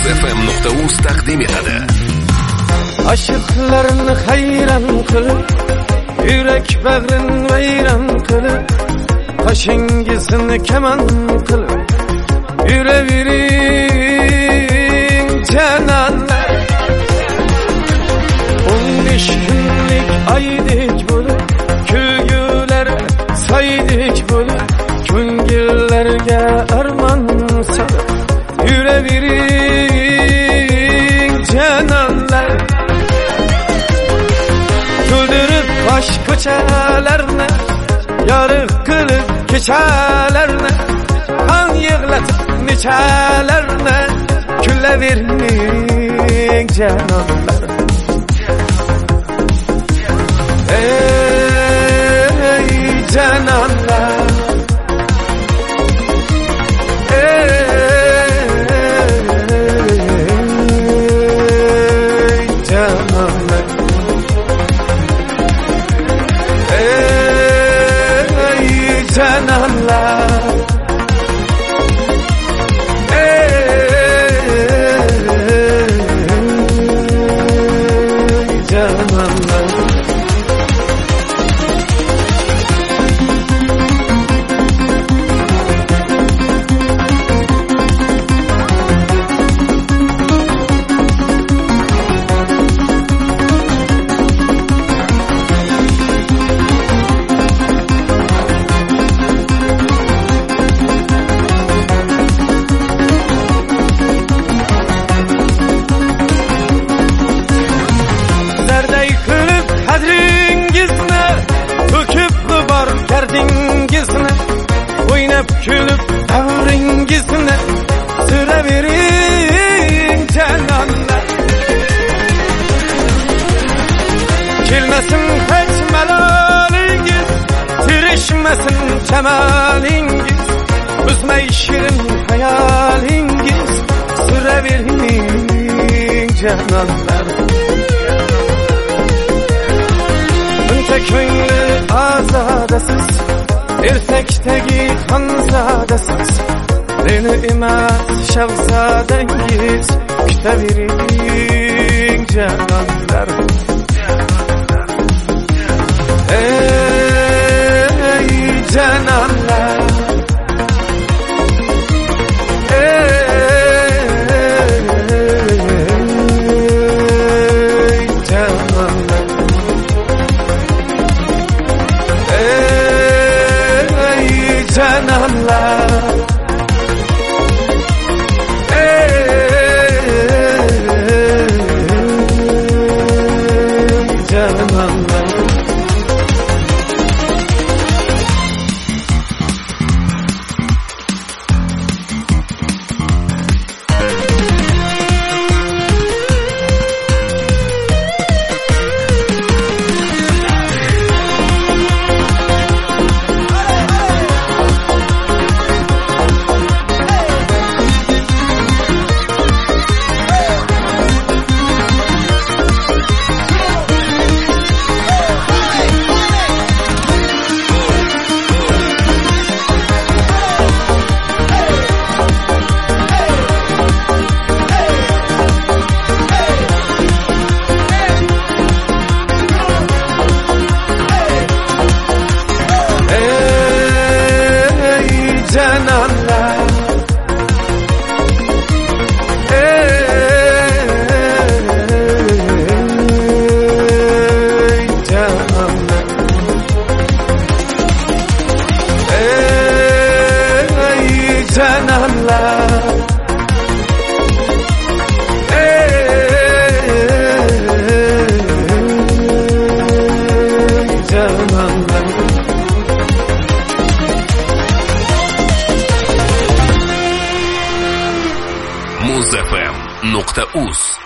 muzfm.uz taqdim etadi. Aşıklarını hayran kılıp, yürek bağrın vayran kılıp, kaşingizini keman kılıp, yürevirin cananlar. 15 günlük aydık bulup, külgüler saydık bulup, köngüllerge arman salıp, yürevirin cananlar. Güldürüp baş köçelerine, yarık kılıp keçelerine, kan yığlatıp neçelerine, küllevirin cananlar. Ey cananlar, ey cananlar, ey cananlar, ey cananlar. Derdingizne, oynab kulib davringizne, süreverin cananlar. Kelmesin hiç melalingiz, tirişmesin cemalingiz, üzmey şirin hayalingiz, süreverin cananlar. Önte köngli azadasız, ertekteki hanzadasız, beni emas şevzadengiz, kütevirin cananlar. Ey cananlar, ey cananlar, ey cananlar, ey cananlar. Cananlar, ey cananlar, ey cananlar, ey cananlar. muzfm.uz